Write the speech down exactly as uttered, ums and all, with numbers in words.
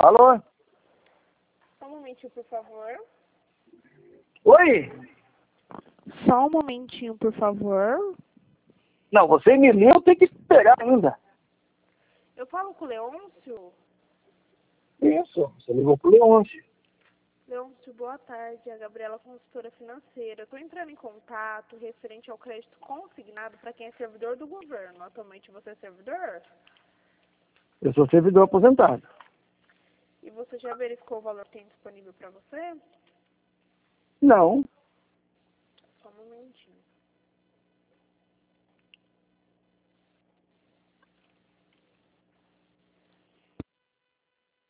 Alô? Só um momentinho, por favor. Oi? Só um momentinho, por favor. Não, você me liga, eu tenho que esperar ainda. Eu falo com o Leôncio. Isso, você ligou pro Leôncio. Leôncio, boa tarde. É a Gabriela, consultora financeira. Estou entrando em contato referente ao crédito consignado para quem é servidor do governo. Atualmente você é servidor? Eu sou servidor aposentado. E você já verificou o valor que tem disponível para você? Não. Só um momentinho.